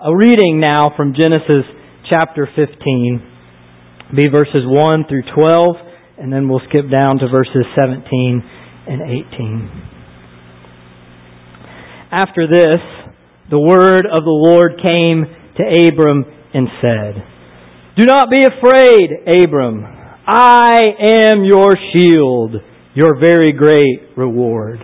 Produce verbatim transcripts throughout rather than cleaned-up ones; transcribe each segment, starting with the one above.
A reading now from Genesis chapter fifteen, be verses one through twelve, and then we'll skip down to verses seventeen and eighteen. After this, the word of the Lord came to Abram and said, "Do not be afraid, Abram. I am your shield, your very great reward."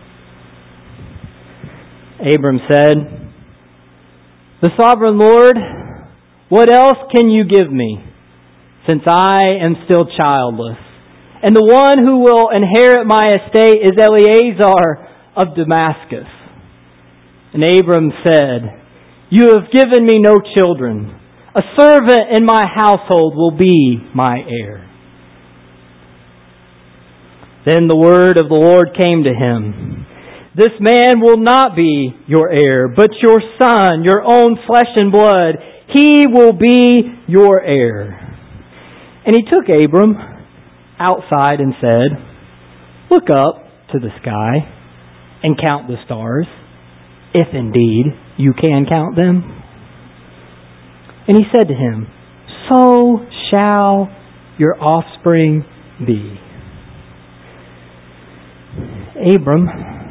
Abram said, "The sovereign Lord, what else can you give me, since I am still childless? And the one who will inherit my estate is Eleazar of Damascus." And Abram said, "You have given me no children. A servant in my household will be my heir." Then the word of the Lord came to him, "This man will not be your heir, but your son, your own flesh and blood. He will be your heir." And he took Abram outside and said, "Look up to the sky and count the stars, if indeed you can count them." And he said to him, "So shall your offspring be." Abram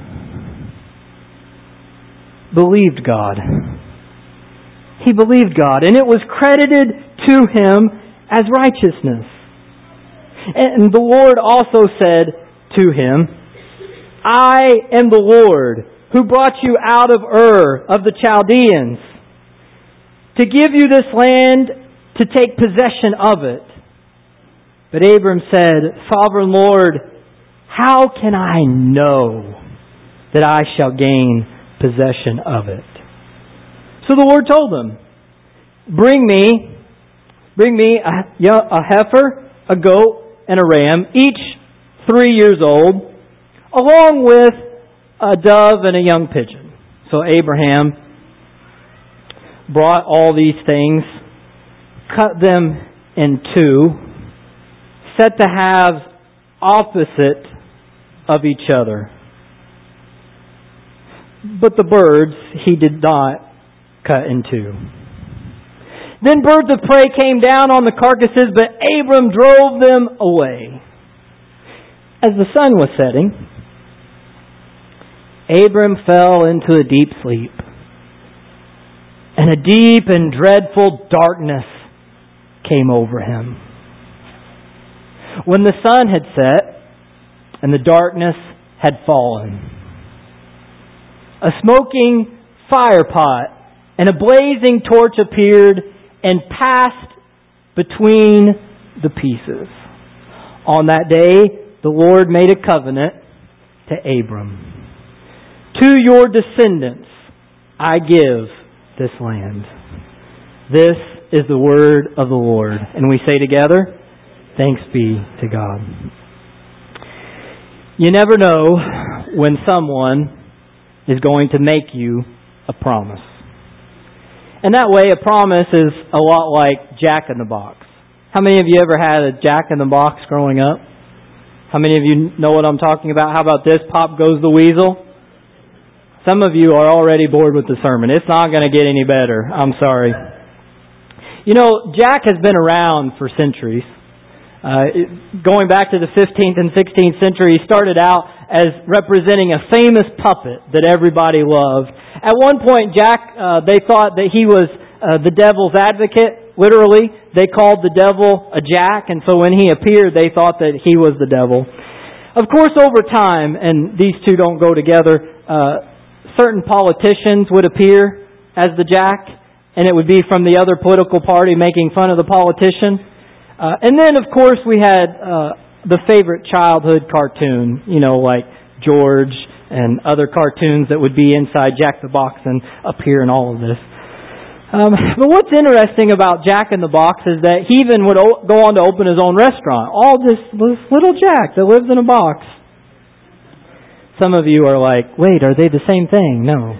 believed God. He believed God, and it was credited to him as righteousness. And the Lord also said to him, "I am the Lord who brought you out of Ur of the Chaldeans to give you this land to take possession of it." But Abram said, "Sovereign Lord, how can I know that I shall gain possession of it?" So the Lord told him, Bring me, bring me a, a heifer, a goat, and a ram, each three years old, along with a dove and a young pigeon." So Abraham brought all these things, cut them in two, set the halves opposite of each other. But the birds he did not cut in two. Then birds of prey came down on the carcasses, but Abram drove them away. As the sun was setting, Abram fell into a deep sleep, and a deep and dreadful darkness came over him. When the sun had set and the darkness had fallen, a smoking fire pot and a blazing torch appeared and passed between the pieces. On that day, the Lord made a covenant to Abram. "To your descendants I give this land." This is the word of the Lord. And we say together, thanks be to God. You never know when someone is going to make you a promise. And that way, a promise is a lot like Jack in the Box. How many of you ever had a Jack in the Box growing up? How many of you know what I'm talking about? How about this? Pop goes the weasel. Some of you are already bored with the sermon. It's not going to get any better. I'm sorry. You know, Jack has been around for centuries. Uh, it, going back to the fifteenth and sixteenth century, he started out as representing a famous puppet that everybody loved. At one point, Jack, uh, they thought that he was uh, the devil's advocate. Literally, they called the devil a Jack, and so when he appeared, they thought that he was the devil. Of course, over time, and these two don't go together, uh, certain politicians would appear as the Jack, and it would be from the other political party making fun of the politician. Uh, and then, of course, we had uh, the favorite childhood cartoon, you know, like George and other cartoons that would be inside Jack the Box and appear in all of this. Um, but what's interesting about Jack in the Box is that he even would o- go on to open his own restaurant. All this, this little Jack that lives in a box. Some of you are like, wait, are they the same thing? No.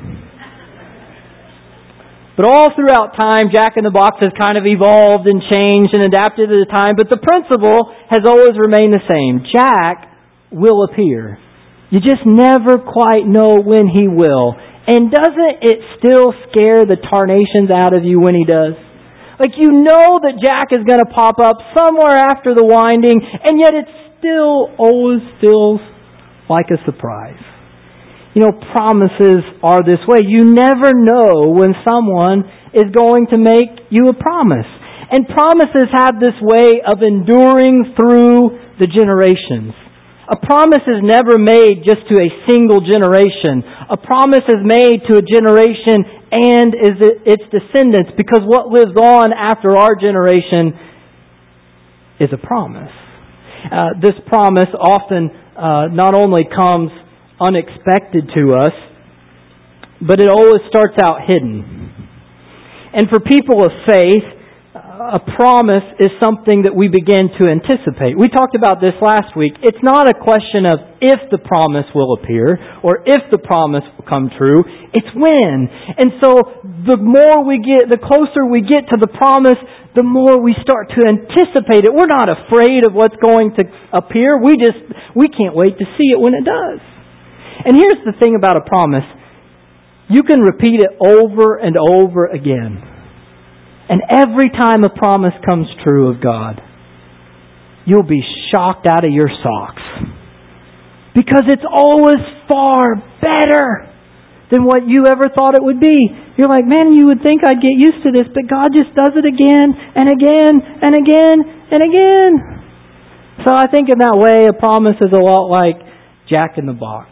But all throughout time, Jack in the Box has kind of evolved and changed and adapted to the time, but the principle has always remained the same. Jack will appear. You just never quite know when he will. And doesn't it still scare the tarnations out of you when He does? Like, you know that Jack is going to pop up somewhere after the winding, and yet it still always feels like a surprise. You know, promises are this way. You never know when someone is going to make you a promise. And promises have this way of enduring through the generations. A promise is never made just to a single generation. A promise is made to a generation and is its descendants, because what lives on after our generation is a promise. Uh, this promise often uh, not only comes unexpected to us, but it always starts out hidden. And for people of faith, a promise is something that we begin to anticipate. We talked about this last week. It's not a question of if the promise will appear or if the promise will come true. It's when. And so the more we get, the closer we get to the promise, the more we start to anticipate it. We're not afraid of what's going to appear. We just, we can't wait to see it when it does. And here's the thing about a promise. You can repeat it over and over again. And every time a promise comes true of God, you'll be shocked out of your socks. Because it's always far better than what you ever thought it would be. You're like, man, you would think I'd get used to this, but God just does it again and again and again and again. So I think in that way, a promise is a lot like Jack in the Box.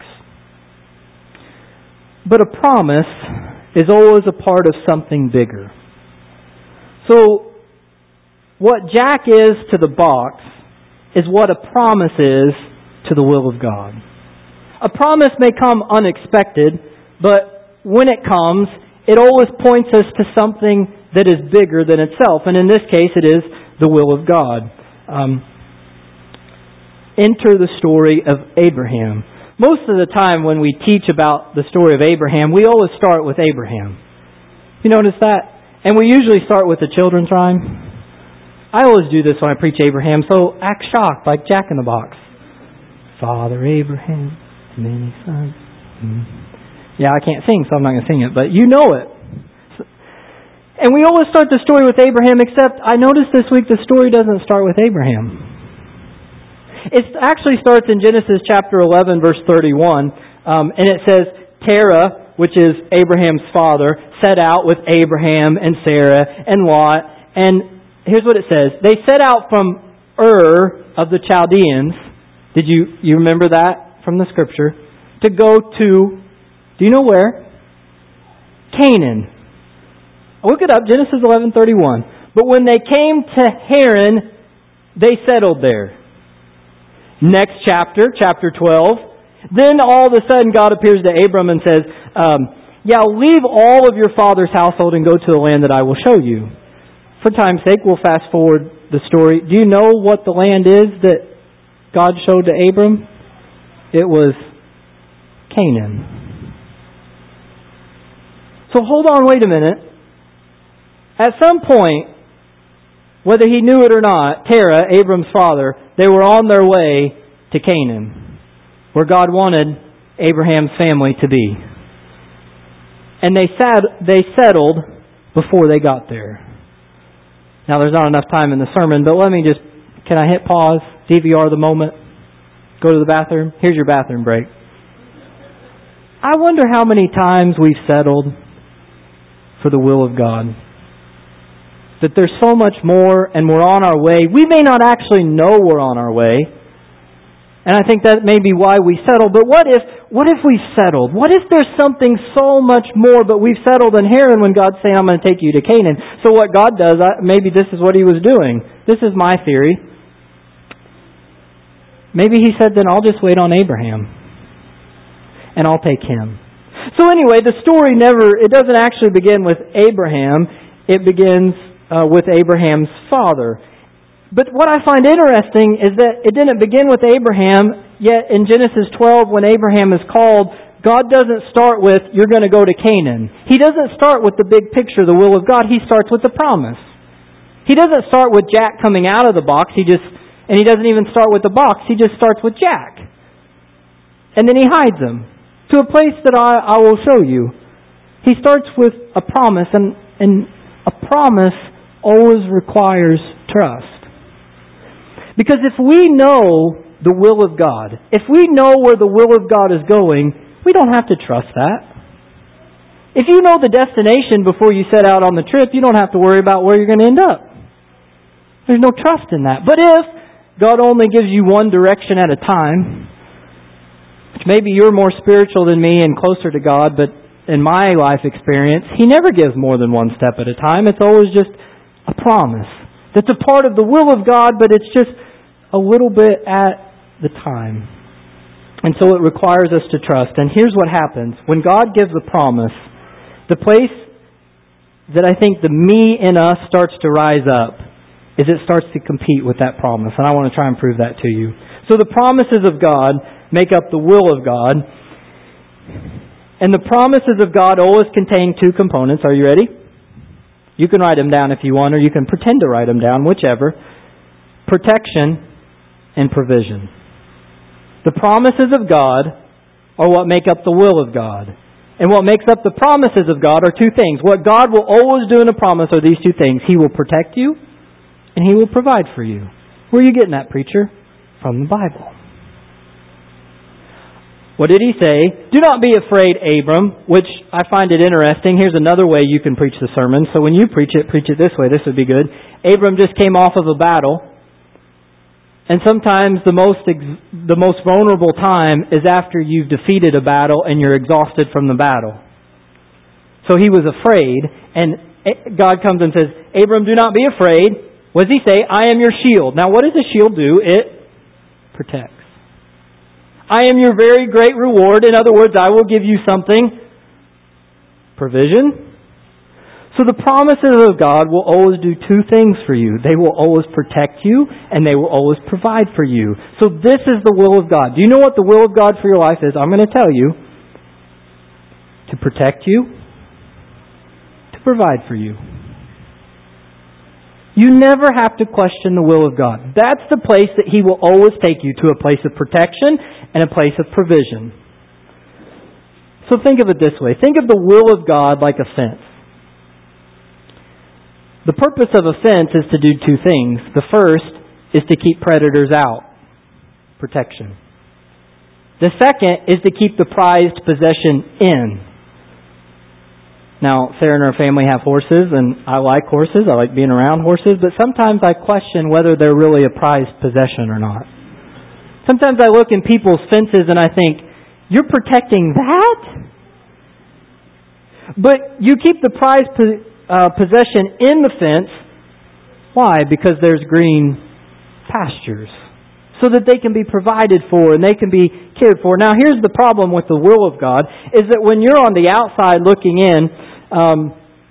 But a promise is always a part of something bigger. So, what Jack is to the box is what a promise is to the will of God. A promise may come unexpected, but when it comes, it always points us to something that is bigger than itself. And in this case, it is the will of God. Um, enter the story of Abraham. Most of the time when we teach about the story of Abraham, we always start with Abraham. You notice that? And we usually start with the children's rhyme. I always do this when I preach Abraham, so act shocked like Jack in the Box. Father Abraham, many sons. Mm. Yeah, I can't sing, so I'm not going to sing it, but you know it. And we always start the story with Abraham, except I noticed this week the story doesn't start with Abraham. It actually starts in Genesis chapter eleven, verse thirty-one, um, and it says, Terah, which is Abraham's father, set out with Abraham and Sarah and Lot. And here's what it says. They set out from Ur of the Chaldeans. Did you, you remember that from the scripture? To go to, do you know where? Canaan. Look it up, Genesis eleven thirty-one. But when they came to Haran, they settled there. Next chapter, chapter twelve. Then all of a sudden God appears to Abram and says, um, yeah, leave all of your father's household and go to the land that I will show you. For time's sake, we'll fast forward the story. Do you know what the land is that God showed to Abram? It was Canaan. So hold on, wait a minute. At some point, whether he knew it or not, Terah, Abram's father, they were on their way to Canaan, where God wanted Abraham's family to be. And they sat, they settled before they got there. Now, there's not enough time in the sermon, but let me just, can I hit pause, D V R the moment, go to the bathroom? Here's your bathroom break. I wonder how many times we've settled for the will of God. That there's so much more and we're on our way. We may not actually know we're on our way. And I think that may be why we settle. But what if what if we settled? What if there's something so much more, but we've settled in Haran when God's saying, I'm going to take you to Canaan? So what God does, maybe this is what He was doing. This is my theory. Maybe He said, then I'll just wait on Abraham. And I'll take him. So anyway, the story never, it doesn't actually begin with Abraham. It begins uh, with Abraham's father. But what I find interesting is that it didn't begin with Abraham, yet in Genesis twelve, when Abraham is called, God doesn't start with, you're going to go to Canaan. He doesn't start with the big picture, the will of God. He starts with the promise. He doesn't start with Jack coming out of the box. He just, and he doesn't even start with the box. He just starts with Jack. And then he hides him to a place that I, I will show you. He starts with a promise, and, and a promise always requires trust. Because if we know the will of God, if we know where the will of God is going, we don't have to trust that. If you know the destination before you set out on the trip, you don't have to worry about where you're going to end up. There's no trust in that. But if God only gives you one direction at a time, which maybe you're more spiritual than me and closer to God, but in my life experience, He never gives more than one step at a time. It's always just a promise. That's a part of the will of God, but it's just a little bit at the time. And so it requires us to trust. And here's what happens. When God gives a promise, the place that I think the me in us starts to rise up is it starts to compete with that promise. And I want to try and prove that to you. So the promises of God make up the will of God. And the promises of God always contain two components. Are you ready? You can write them down if you want, or you can pretend to write them down, whichever. Protection and provision. The promises of God are what make up the will of God. And what makes up the promises of God are two things. What God will always do in a promise are these two things. He will protect you, and He will provide for you. Where are you getting that, preacher? From the Bible. What did He say? Do not be afraid, Abram, which I find it interesting. Here's another way you can preach the sermon. So when you preach it, preach it this way. This would be good. Abram just came off of a battle. And sometimes the most ex- the most vulnerable time is after you've defeated a battle and you're exhausted from the battle. So he was afraid, and God comes and says, Abram, do not be afraid. What does He say? I am your shield. Now what does a shield do? It protects. I am your very great reward. In other words, I will give you something. Provision. So the promises of God will always do two things for you. They will always protect you, and they will always provide for you. So this is the will of God. Do you know what the will of God for your life is? I'm going to tell you. To protect you. To provide for you. You never have to question the will of God. That's the place that He will always take you, to a place of protection and a place of provision. So think of it this way. Think of the will of God like a fence. The purpose of a fence is to do two things. The first is to keep predators out. Protection. The second is to keep the prized possession in. Now, Sarah and her family have horses, and I like horses. I like being around horses, but sometimes I question whether they're really a prized possession or not. Sometimes I look in people's fences and I think, you're protecting that? But you keep the prized possession Uh, possession in the fence. Why? Because there's green pastures. So that they can be provided for and they can be cared for. Now here's the problem with the will of God, is that when you're on the outside looking in, um,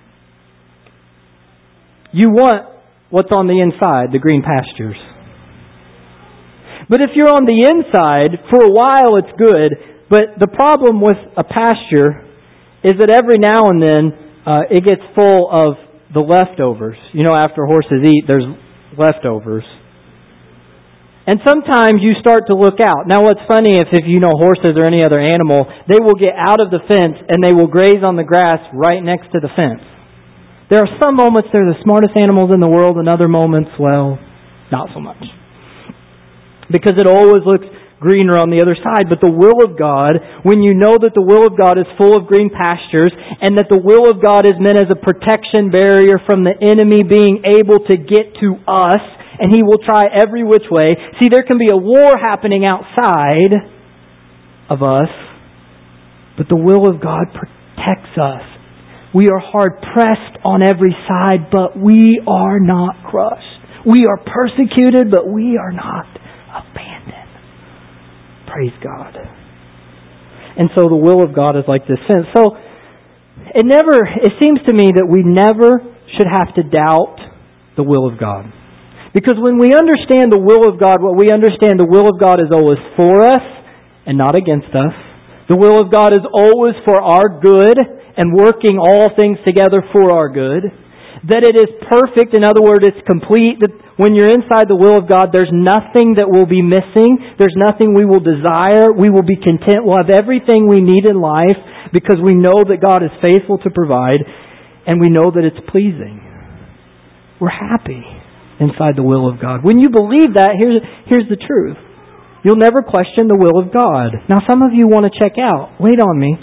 you want what's on the inside, the green pastures. But if you're on the inside, for a while it's good, but the problem with a pasture is that every now and then Uh, it gets full of the leftovers. You know, after horses eat, there's leftovers. And sometimes you start to look out. Now what's funny is if you know horses or any other animal, they will get out of the fence and they will graze on the grass right next to the fence. There are some moments they're the smartest animals in the world, and other moments, well, not so much. Because it always looks greener on the other side. But the will of God, when you know that the will of God is full of green pastures, and that the will of God is meant as a protection barrier from the enemy being able to get to us, and he will try every which way. See, there can be a war happening outside of us, but the will of God protects us. We are hard pressed on every side, but we are not crushed. We are persecuted, but we are not abandoned. Praise God. And so the will of God is like this fence. So it never, it seems to me that we never should have to doubt the will of God. Because when we understand the will of God, what we understand, the will of God is always for us and not against us. The will of God is always for our good and working all things together for our good. That it is perfect, in other words, it's complete. That when you're inside the will of God, there's nothing that will be missing. There's nothing we will desire. We will be content. We'll have everything we need in life because we know that God is faithful to provide, and we know that it's pleasing. We're happy inside the will of God. When you believe that, here's, here's the truth. You'll never question the will of God. Now, some of you want to check out. Wait on me.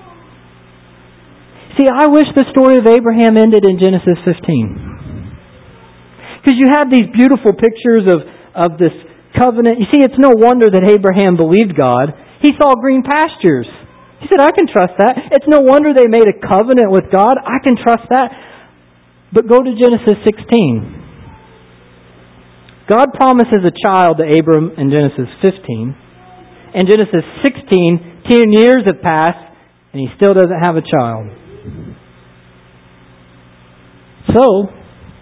See, I wish the story of Abraham ended in Genesis fifteen. Because you have these beautiful pictures of, of this covenant. You see, it's no wonder that Abraham believed God. He saw green pastures. He said, I can trust that. It's no wonder they made a covenant with God. I can trust that. But go to Genesis sixteen. God promises a child to Abram in Genesis fifteen. In Genesis sixteen, ten years have passed, and he still doesn't have a child. So,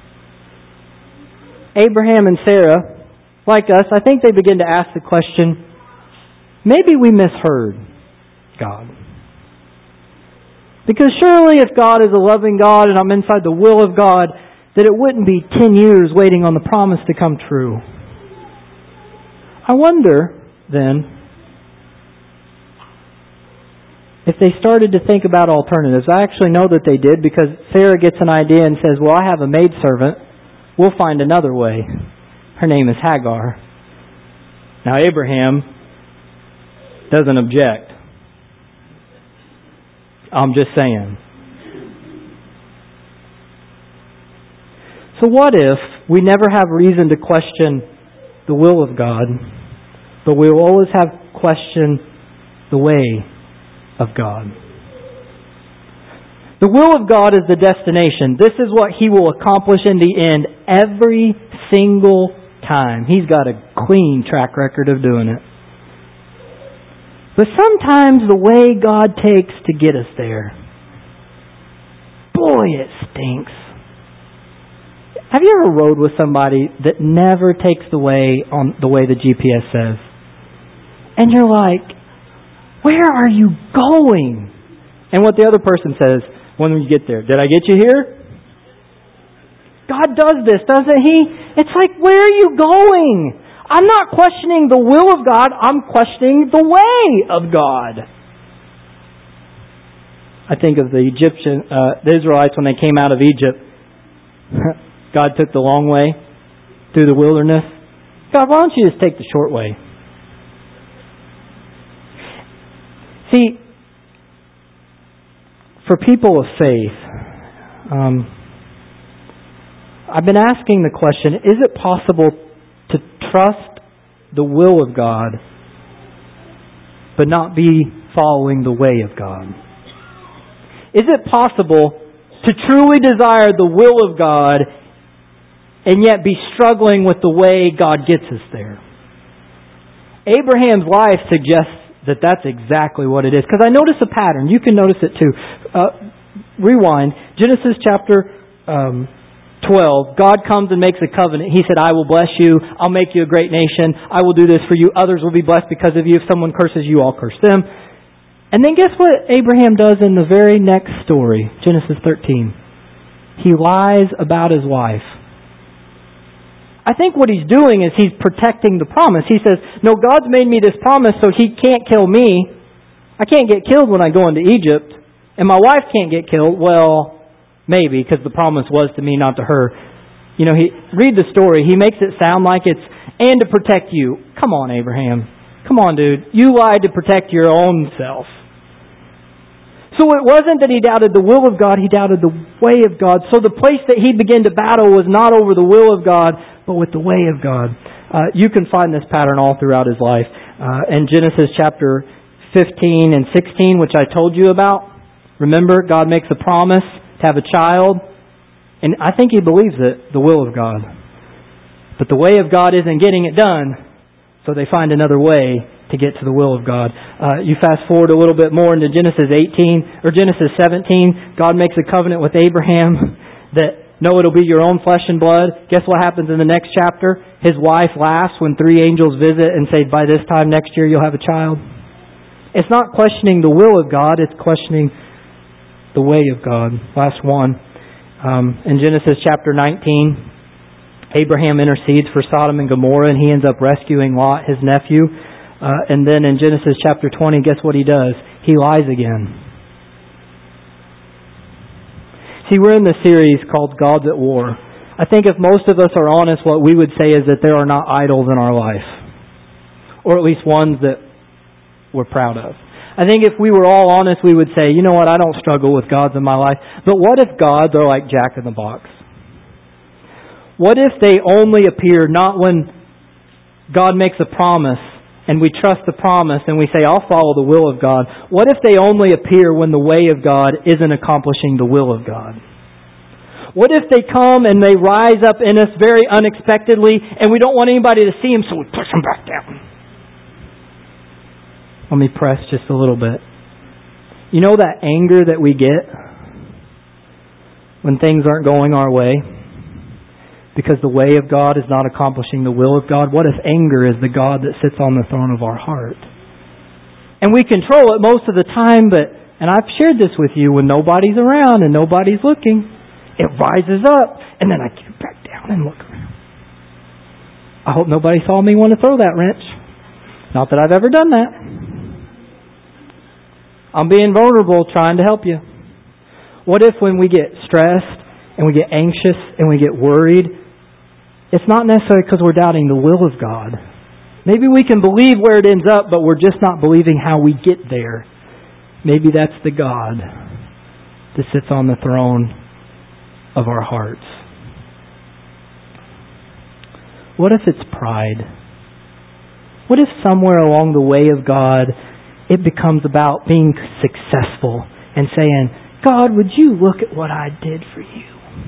Abraham and Sarah, like us, I think they begin to ask the question, maybe we misheard God. Because surely if God is a loving God and I'm inside the will of God, that it wouldn't be ten years waiting on the promise to come true. I wonder, then, if they started to think about alternatives. I actually know that they did because Sarah gets an idea and says, well, I have a maidservant. We'll find another way. Her name is Hagar. Now, Abraham doesn't object. I'm just saying. So what if we never have reason to question the will of God, but we will always have question the way of God? The will of God is the destination. This is what He will accomplish in the end every single time. He's got a clean track record of doing it. But sometimes the way God takes to get us there, boy, it stinks. Have you ever rode with somebody that never takes the way on the way the G P S says? And you're like, where are you going? And what the other person says when you get there, did I get you here? God does this, doesn't He? It's like, where are you going? I'm not questioning the will of God, I'm questioning the way of God. I think of the Egyptian, uh, the Israelites when they came out of Egypt. God took the long way through the wilderness. God, why don't you just take the short way? See, for people of faith, um, I've been asking the question, is it possible to trust the will of God but not be following the way of God? Is it possible to truly desire the will of God and yet be struggling with the way God gets us there? Abraham's life suggests that that's exactly what it is. Because I notice a pattern. You can notice it too. Uh, rewind. Genesis chapter um, twelve. God comes and makes a covenant. He said, I will bless you. I'll make you a great nation. I will do this for you. Others will be blessed because of you. If someone curses you, I'll curse them. And then guess what Abraham does in the very next story? Genesis thirteen. He lies about his wife. I think what he's doing is he's protecting the promise. He says, no, God's made me this promise so He can't kill me. I can't get killed when I go into Egypt. And my wife can't get killed. Well, maybe, because the promise was to me, not to her. You know, he read the story. He makes it sound like it's, and to protect you. Come on, Abraham. Come on, dude. You lied to protect your own self. So it wasn't that he doubted the will of God, he doubted the way of God. So the place that he began to battle was not over the will of God, but with the way of God. Uh, you can find this pattern all throughout his life. Uh, in Genesis chapter fifteen and sixteen, which I told you about, remember, God makes a promise to have a child, and I think he believes it, the will of God. But the way of God isn't getting it done, so they find another way to get to the will of God. Uh, you fast forward a little bit more into Genesis eighteen or Genesis seventeen. God makes a covenant with Abraham that no, it'll be your own flesh and blood. Guess what happens in the next chapter? His wife laughs when three angels visit and say, by this time next year you'll have a child. It's not questioning the will of God, it's questioning the way of God. Last one. Um, in Genesis chapter nineteen, Abraham intercedes for Sodom and Gomorrah and he ends up rescuing Lot, his nephew. Uh, and then in Genesis chapter twenty, guess what he does? He lies again. See, we're in the series called God's at War. I think if most of us are honest, what we would say is that there are not idols in our life. Or at least ones that we're proud of. I think if we were all honest, we would say, you know what, I don't struggle with gods in my life. But what if gods are like Jack in the Box? What if they only appear not when God makes a promise and we trust the promise and we say, I'll follow the will of God? What if they only appear when the way of God isn't accomplishing the will of God? What if they come and they rise up in us very unexpectedly and we don't want anybody to see them, so we push them back down? Let me press just a little bit. You know that anger that we get when things aren't going our way because the way of God is not accomplishing the will of God? What if anger is the God that sits on the throne of our heart? And we control it most of the time, but, and I've shared this with you, when nobody's around and nobody's looking, it rises up, and then I get back down and look around. I hope nobody saw me want to throw that wrench. Not that I've ever done that. I'm being vulnerable, trying to help you. What if when we get stressed and we get anxious and we get worried, it's not necessarily because we're doubting the will of God. Maybe we can believe where it ends up, but we're just not believing how we get there. Maybe that's the God that sits on the throne of our hearts. What if it's pride? What if somewhere along the way of God, it becomes about being successful and saying, God, would you look at what I did for you?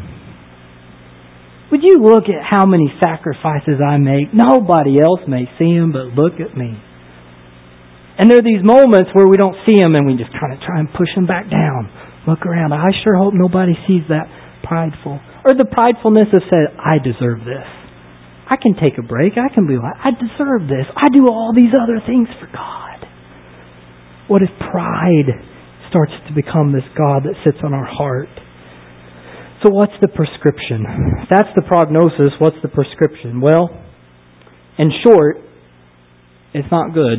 Would you look at how many sacrifices I make? Nobody else may see them, but look at me. And there are these moments where we don't see them and we just kind of try and push them back down. Look around. I sure hope nobody sees that prideful. Or the pridefulness of saying, I deserve this. I can take a break. I can be like, I deserve this. I do all these other things for God. What if pride starts to become this God that sits on our heart? So what's the prescription? If that's the prognosis, what's the prescription? Well, in short, it's not good.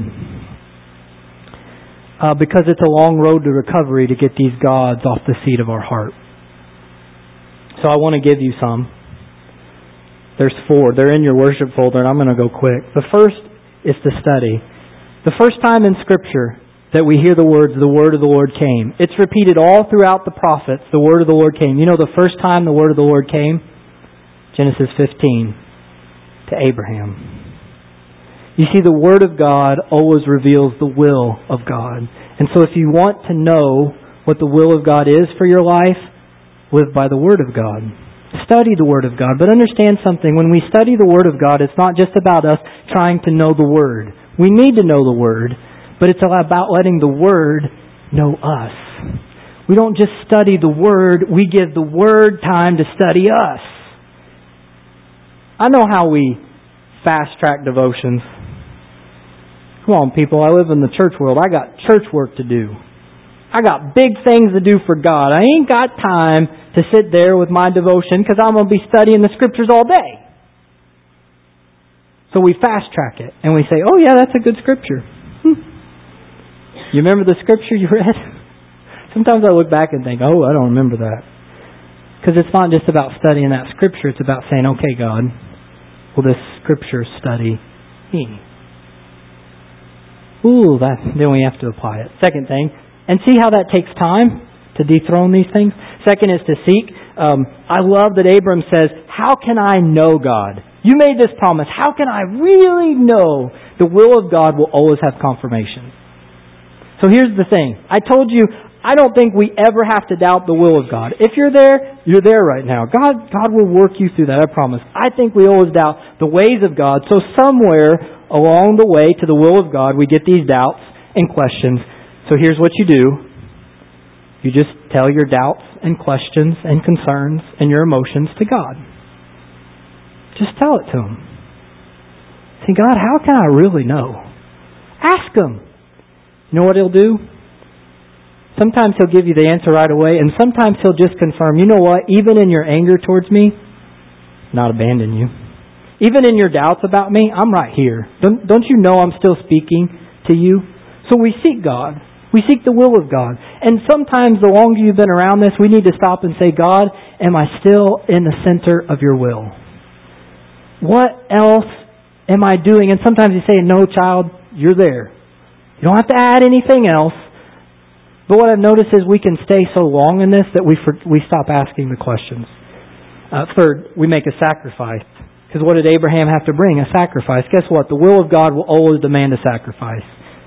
Uh, because it's a long road to recovery to get these gods off the seat of our heart. So I want to give you some. There's four. They're in your worship folder, and I'm going to go quick. The first is to study. The first time in Scripture that we hear the words, the word of the Lord came. It's repeated all throughout the prophets, the word of the Lord came. You know the first time the word of the Lord came? Genesis fifteen, to Abraham. You see, the Word of God always reveals the will of God. And so if you want to know what the will of God is for your life, live by the Word of God. Study the Word of God. But understand something. When we study the Word of God, it's not just about us trying to know the Word. We need to know the Word, but it's about letting the Word know us. We don't just study the Word, we give the Word time to study us. I know how we fast-track devotions. Come on, people, I live in the church world. I got church work to do. I got big things to do for God. I ain't got time to sit there with my devotion because I'm going to be studying the Scriptures all day. So we fast-track it and we say, oh yeah, that's a good Scripture. Hmm. You remember the Scripture you read? Sometimes I look back and think, oh, I don't remember that. Because it's not just about studying that Scripture. It's about saying, okay, God, will this Scripture study me? Ooh, that, then we have to apply it. Second thing, and see how that takes time to dethrone these things. Second is to seek. Um, I love that Abram says, how can I know God? You made this promise. How can I really know the will of God will always have confirmation? So here's the thing. I told you, I don't think we ever have to doubt the will of God. If you're there, you're there right now. God, God will work you through that, I promise. I think we always doubt the ways of God. So somewhere along the way to the will of God, we get these doubts and questions. So here's what you do. You just tell your doubts and questions and concerns and your emotions to God. Just tell it to Him. Say, God, how can I really know? Ask Him. You know what He'll do? Sometimes He'll give you the answer right away, and sometimes He'll just confirm, you know what, even in your anger towards me, not abandon you. Even in your doubts about me, I'm right here. Don't, don't you know I'm still speaking to you? So we seek God. We seek the will of God. And sometimes the longer you've been around this, we need to stop and say, God, am I still in the center of your will? What else am I doing? And sometimes you say, no, child, you're there. You don't have to add anything else. But what I've noticed is we can stay so long in this that we for, we stop asking the questions. Uh, third, we make a sacrifice. Because what did Abraham have to bring? A sacrifice. Guess what? The will of God will always demand a sacrifice.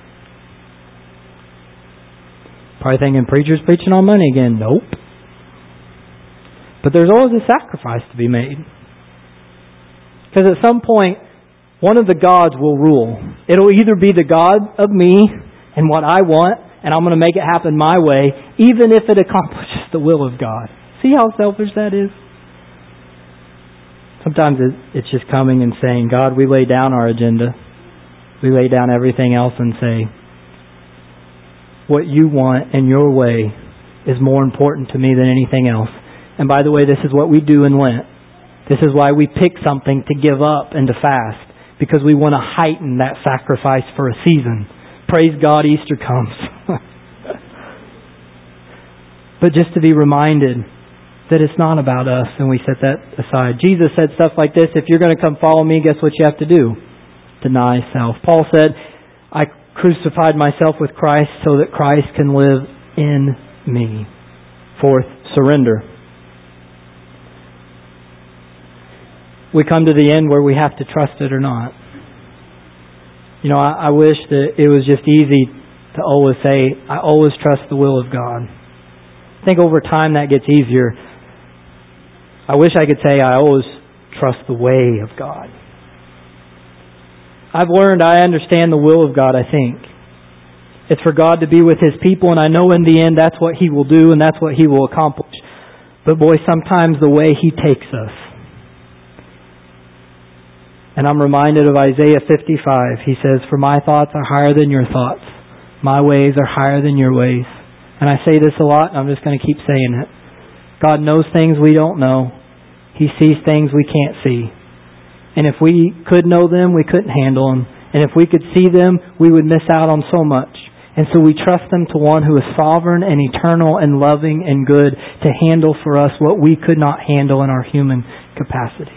Probably thinking, preacher's preaching on money again. Nope. But there's always a sacrifice to be made. Because at some point, one of the gods will rule. It'll either be the God of me and what I want, and I'm going to make it happen my way, even if it accomplishes the will of God. See how selfish that is? Sometimes it's just coming and saying, God, we lay down our agenda. We lay down everything else and say, what you want and your way is more important to me than anything else. And by the way, this is what we do in Lent. This is why we pick something to give up and to fast. Because we want to heighten that sacrifice for a season. Praise God, Easter comes. But just to be reminded that it's not about us, and we set that aside. Jesus said stuff like this, if you're going to come follow me, guess what you have to do? Deny self. Paul said, I crucified myself with Christ so that Christ can live in me. Fourth, surrender. We come to the end where we have to trust it or not. You know, I, I wish that it was just easy to always say, I always trust the will of God. I think over time that gets easier. I wish I could say I always trust the way of God. I've learned I understand the will of God, I think. It's for God to be with His people, and I know in the end that's what He will do and that's what He will accomplish. But boy, sometimes the way He takes us. And I'm reminded of Isaiah fifty-five. He says, for my thoughts are higher than your thoughts. My ways are higher than your ways. And I say this a lot, and I'm just going to keep saying it. God knows things we don't know. He sees things we can't see. And if we could know them, we couldn't handle them. And if we could see them, we would miss out on so much. And so we trust them to one who is sovereign and eternal and loving and good to handle for us what we could not handle in our human capacity.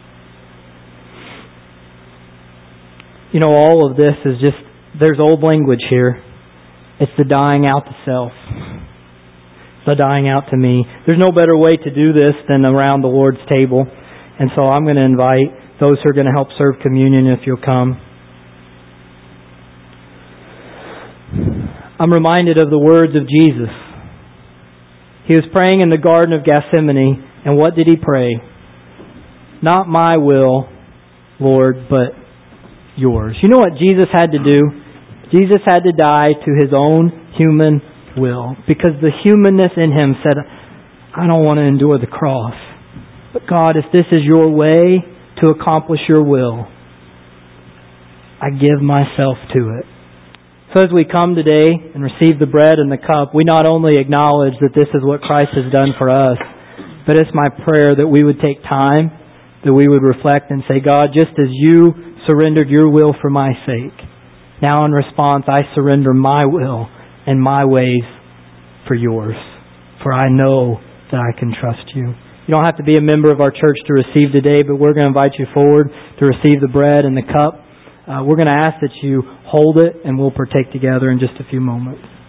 You know, all of this is just, there's old language here. It's the dying out to self. The dying out to me. There's no better way to do this than around the Lord's table. And so I'm going to invite those who are going to help serve communion if you'll come. I'm reminded of the words of Jesus. He was praying in the Garden of Gethsemane, and what did He pray? Not my will, Lord, but yours. You know what Jesus had to do? Jesus had to die to His own human will, because the humanness in Him said, I don't want to endure the cross. But God, if this is your way to accomplish your will, I give myself to it. So as we come today and receive the bread and the cup, we not only acknowledge that this is what Christ has done for us, but it's my prayer that we would take time, that we would reflect and say, God, just as you surrendered your will for my sake, now in response I surrender my will and my ways for yours. For I know that I can trust you. You don't have to be a member of our church to receive today, but we're going to invite you forward to receive the bread and the cup. Uh, we're going to ask that you hold it, and we'll partake together in just a few moments.